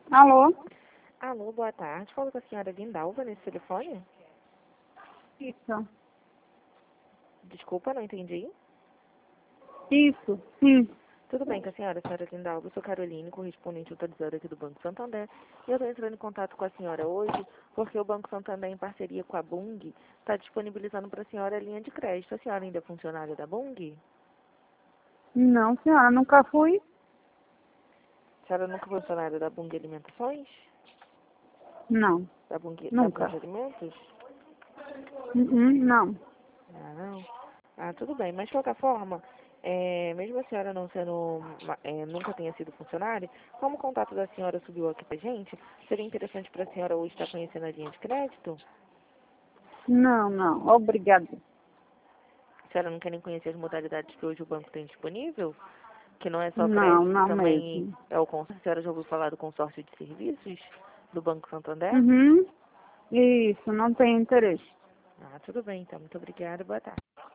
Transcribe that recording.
Alô? Alô, boa tarde. Falo com a senhora Lindalva nesse telefone? Isso. Desculpa, não entendi. Isso, sim. Tudo bem com a senhora Lindalva? Eu sou Caroline, correspondente autorizada aqui do Banco Santander. E eu estou entrando em contato com a senhora hoje porque o Banco Santander, em parceria com a Bung, está disponibilizando para a senhora a linha de crédito. A senhora ainda é funcionária da Bung? Não, senhora, nunca fui. A senhora nunca foi funcionária da Bung Alimentações? Não, Da Bung nunca. Alimentos? Não. Ah, não. Ah, tudo bem. Mas, de qualquer forma, mesmo a senhora não sendo, nunca tenha sido funcionária, como o contato da senhora subiu aqui pra gente, seria interessante para a senhora hoje estar conhecendo a linha de crédito? Não. Obrigada. A senhora não quer nem conhecer as modalidades que hoje o banco tem disponível? Que não é só crédito, Não também mesmo. é o consórcio. A senhora já ouviu falar do consórcio de serviços do Banco Santander? Isso, não tenho interesse. Ah, tudo bem, então. Muito obrigada. Boa tarde.